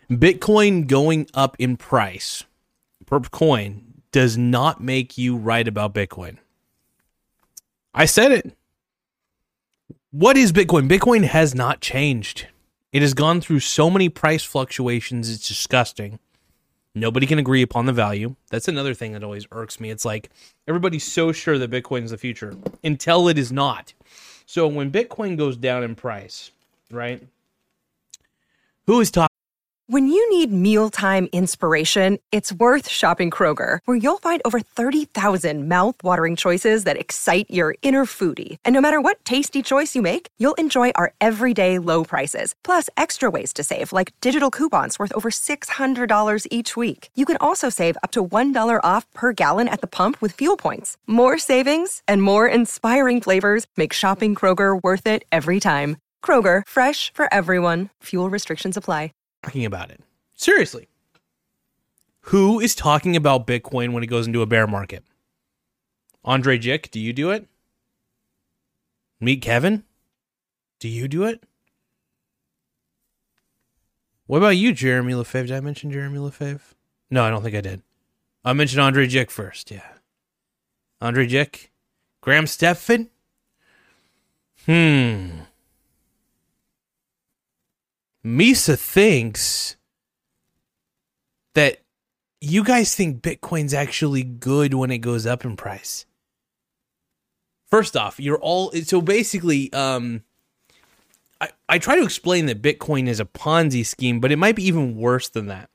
Bitcoin going up in price per coin does not make you right about Bitcoin. I said it. What is Bitcoin? Bitcoin has not changed. It has gone through so many price fluctuations, it's disgusting. Nobody can agree upon the value. That's another thing that always irks me. It's like everybody's so sure that Bitcoin is the future until it is not. So when Bitcoin goes down in price, right? Who is talking? When you need mealtime inspiration, it's worth shopping Kroger, where you'll find over 30,000 mouth-watering choices that excite your inner foodie. And no matter what tasty choice you make, you'll enjoy our everyday low prices, plus extra ways to save, like digital coupons worth over $600 each week. You can also save up to $1 off per gallon at the pump with fuel points. More savings and more inspiring flavors make shopping Kroger worth it every time. Kroger, fresh for everyone. Fuel restrictions apply. Talking about it. Seriously. Who is talking about Bitcoin when it goes into a bear market? Andre Jick, do you do it? Meet Kevin? Do you do it? What about you, Jeremy Lefebvre? Did I mention Jeremy Lefebvre? No, I don't think I did. I mentioned Andre Jick first, yeah. Andre Jick? Graham Stephan? Misa thinks that you guys think Bitcoin's actually good when it goes up in price. First off, you're all... So basically, I try to explain that Bitcoin is a Ponzi scheme, but it might be even worse than that.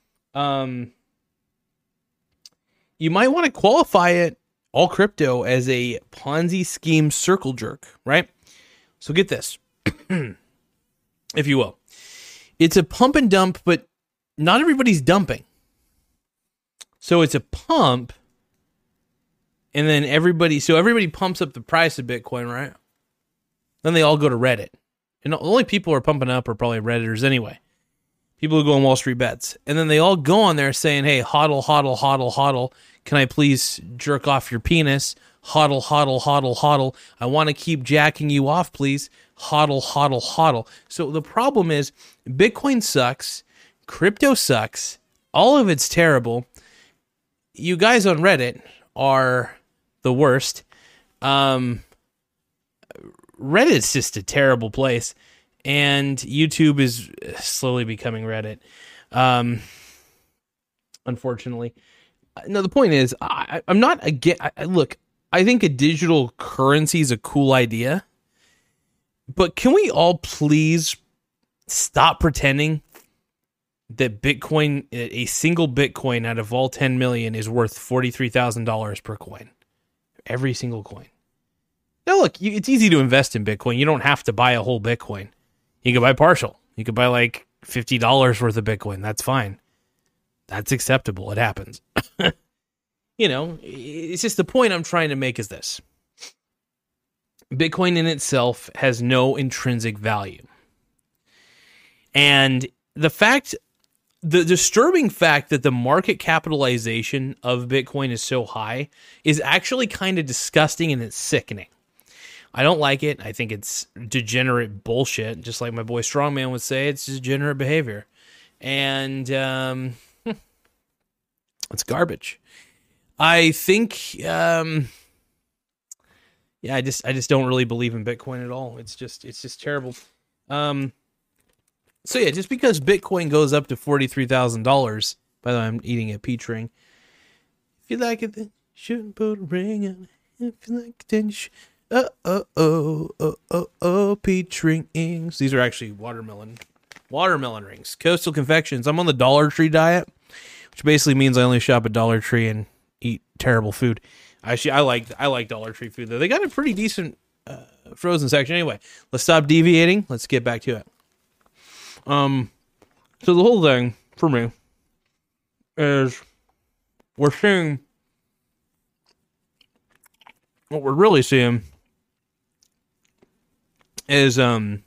You might want to qualify it, all crypto, as a Ponzi scheme circle jerk, right? So get this, if you will. It's a pump and dump, but not everybody's dumping. So it's a pump, and then everybody pumps up the price of Bitcoin, right? Then they all go to Reddit. And the only people who are pumping up are probably Redditors anyway. People who go on Wall Street Bets. And then they all go on there saying, hey, hodl, hodl, hodl, hodl. Can I please jerk off your penis? Hodl, hodl, hodl, hodl. I want to keep jacking you off, please. Hodl, hodl, hodl. So the problem is Bitcoin sucks. Crypto sucks. All of it's terrible. You guys on Reddit are the worst. Reddit's just a terrible place. And YouTube is slowly becoming Reddit. Unfortunately. No, the point is, I'm not again. Look, I think a digital currency is a cool idea. But can we all please stop pretending that Bitcoin, a single Bitcoin out of all 10 million, is worth $43,000 per coin? Every single coin. Now, look, it's easy to invest in Bitcoin. You don't have to buy a whole Bitcoin. You can buy partial. You could buy like $50 worth of Bitcoin. That's fine. That's acceptable. It happens. It's just the point I'm trying to make is this. Bitcoin in itself has no intrinsic value. And the disturbing fact that the market capitalization of Bitcoin is so high is actually kind of disgusting and it's sickening. I don't like it. I think it's degenerate bullshit. Just like my boy Strongman would say, it's degenerate behavior. And it's garbage. I think, I just don't really believe in Bitcoin at all. It's just terrible. So yeah, just because Bitcoin goes up to $43,000, by the way, I'm eating a peach ring. If you like it, then you shouldn't put a ring on it. If you like it, then you should. Peach rings. These are actually watermelon rings. Coastal Confections. I'm on the Dollar Tree diet, which basically means I only shop at Dollar Tree and eat terrible food. Actually, I like Dollar Tree food though. They got a pretty decent frozen section. Anyway, let's stop deviating. Let's get back to it. So the whole thing for me is we're seeing what we're really seeing is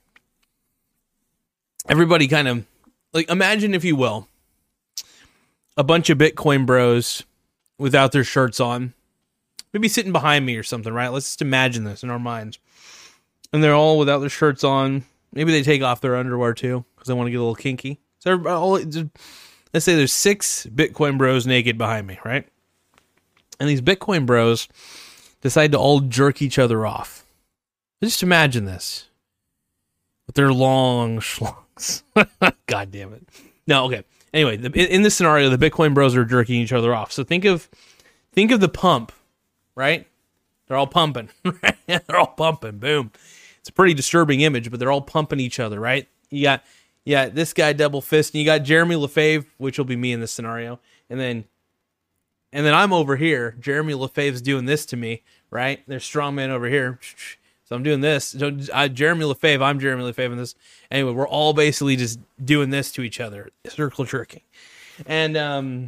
everybody kind of like, imagine, if you will, a bunch of Bitcoin bros without their shirts on, maybe sitting behind me or something, right? Let's just imagine this in our minds. And they're all without their shirts on. Maybe they take off their underwear too, because they want to get a little kinky. So let's say there's 6 Bitcoin bros naked behind me, right? And these Bitcoin bros decide to all jerk each other off. Just imagine this. With their long schlongs. God damn it. No, okay. Anyway, in this scenario, the Bitcoin bros are jerking each other off. So think of the pump, right? They're all pumping. They're all pumping. Boom. It's a pretty disturbing image, but they're all pumping each other, right? You got this guy double fist, and you got Jeremy Lefebvre, which will be me in this scenario, and then I'm over here. Jeremy Lefebvre's doing this to me, right? There's strongman over here, so I'm doing this. So Jeremy Lefebvre, I'm Jeremy Lefebvre in this. Anyway, we're all basically just doing this to each other, circle jerking, and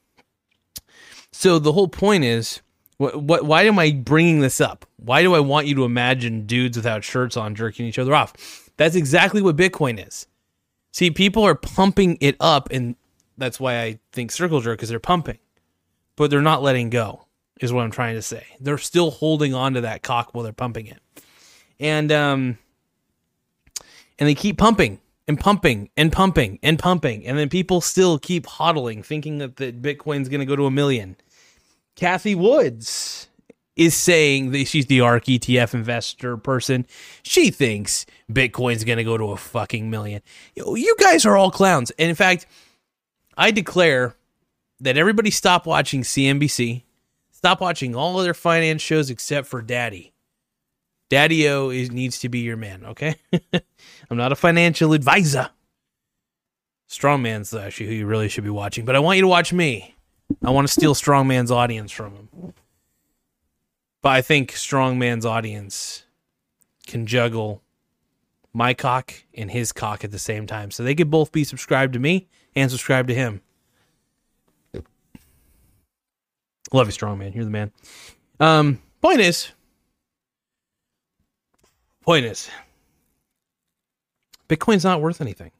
so the whole point is. Why am I bringing this up? Why do I want you to imagine dudes without shirts on jerking each other off? That's exactly what Bitcoin is. See, people are pumping it up, and that's why I think circle jerk, because they're pumping. But they're not letting go, is what I'm trying to say. They're still holding on to that cock while they're pumping it. And they keep pumping and pumping and pumping and pumping, and then people still keep hodling, thinking that the Bitcoin's going to go to 1 million. Kathy Woods is saying that she's the ARK ETF investor person. She thinks Bitcoin's going to go to 1 fucking million. You guys are all clowns. And in fact, I declare that everybody stop watching CNBC. Stop watching all other finance shows except for Daddy. Daddy-O needs to be your man, okay? I'm not a financial advisor. Strongman's actually who you really should be watching. But I want you to watch me. I want to steal Strongman's audience from him. But I think Strongman's audience can juggle my cock and his cock at the same time. So they could both be subscribed to me and subscribed to him. Love you, Strongman. You're the man. Point is, Bitcoin's not worth anything.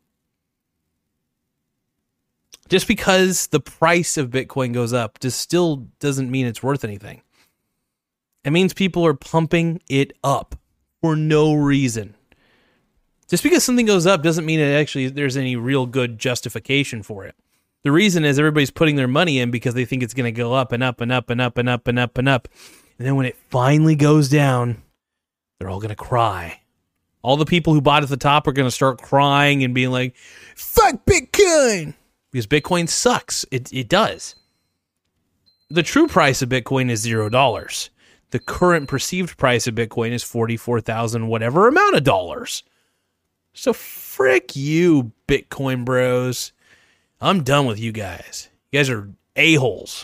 Just because the price of Bitcoin goes up still doesn't mean it's worth anything. It means people are pumping it up for no reason. Just because something goes up doesn't mean there's any real good justification for it. The reason is everybody's putting their money in because they think it's going to go up and up and up and up and up and up and up. And then when it finally goes down, they're all going to cry. All the people who bought at the top are going to start crying and being like, fuck Bitcoin! Because Bitcoin sucks. It does. The true price of Bitcoin is $0. The current perceived price of Bitcoin is 44,000 whatever amount of dollars. So frick you, Bitcoin bros. I'm done with you guys. You guys are a-holes.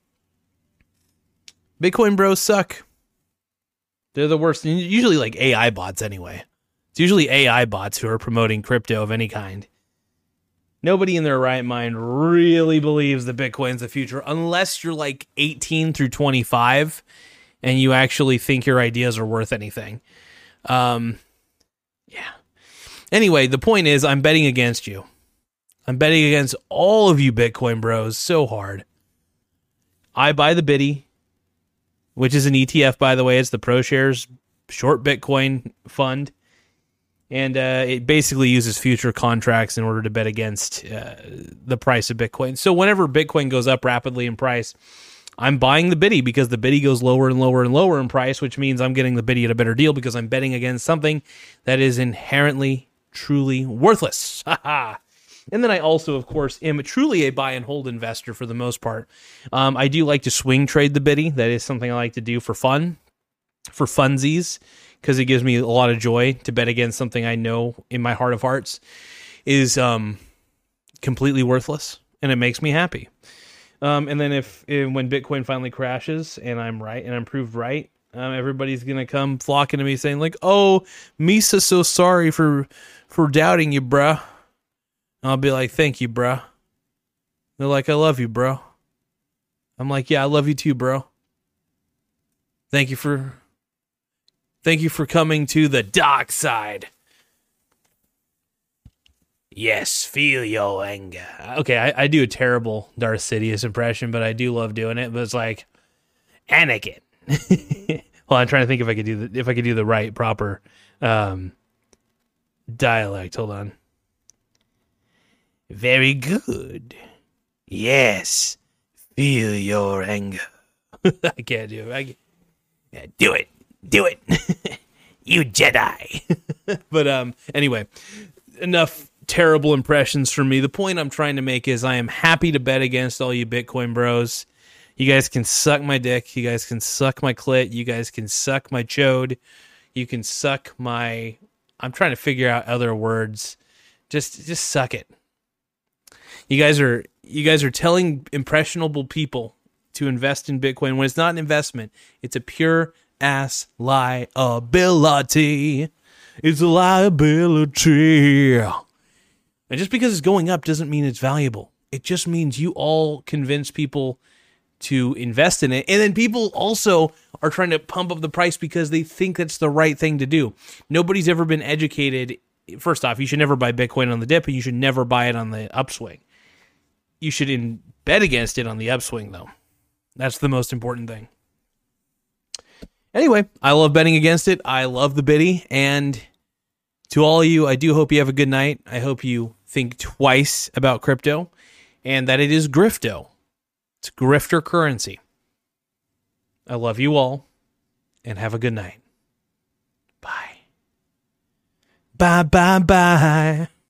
Bitcoin bros suck. They're the worst. Usually like AI bots anyway. It's usually AI bots who are promoting crypto of any kind. Nobody in their right mind really believes that Bitcoin's the future unless you're like 18 through 25 and you actually think your ideas are worth anything. Yeah. Anyway, the point is I'm betting against you. I'm betting against all of you Bitcoin bros so hard. I buy the Biddy, which is an ETF, by the way. It's the ProShares short Bitcoin fund. And it basically uses future contracts in order to bet against the price of Bitcoin. So whenever Bitcoin goes up rapidly in price, I'm buying the Biddy because the Biddy goes lower and lower and lower in price, which means I'm getting the Biddy at a better deal because I'm betting against something that is inherently, truly worthless. And then I also, of course, am truly a buy and hold investor for the most part. I do like to swing trade the Biddy. That is something I like to do for fun, for funsies, because it gives me a lot of joy to bet against something I know in my heart of hearts is completely worthless, and it makes me happy. And then when Bitcoin finally crashes and I'm right and I'm proved right, everybody's gonna come flocking to me saying like, "Oh, Misa's so sorry for doubting you, bruh." And I'll be like, "Thank you, bruh." They're like, "I love you, bro." I'm like, "Yeah, I love you too, bro. Thank you for coming to the dark side. Yes, feel your anger." Okay, I do a terrible Darth Sidious impression, but I do love doing it. But it's like, Anakin. Well, I'm trying to think if I could do the right proper dialect. Hold on. Very good. Yes. Feel your anger. I can't do it. Yeah, do it. Do it. You Jedi. But anyway, enough terrible impressions from me. The point I'm trying to make is I am happy to bet against all you Bitcoin bros. You guys can suck my dick. You guys can suck my clit. You guys can suck my chode. You can suck my... I'm trying to figure out other words. Just suck it. You guys are telling impressionable people to invest in Bitcoin when it's not an investment. It's a pure ass liability. It's a liability. And just because it's going up doesn't mean it's valuable. It just means you all convince people to invest in it. And then people also are trying to pump up the price because they think that's the right thing to do. Nobody's ever been educated. First off, you should never buy Bitcoin on the dip, and you should never buy it on the upswing. You should bet against it on the upswing, though. That's the most important thing. Anyway, I love betting against it. I love the biddy. And to all of you, I do hope you have a good night. I hope you think twice about crypto and that it is grifto. It's grifter currency. I love you all and have a good night. Bye. Bye, bye, bye.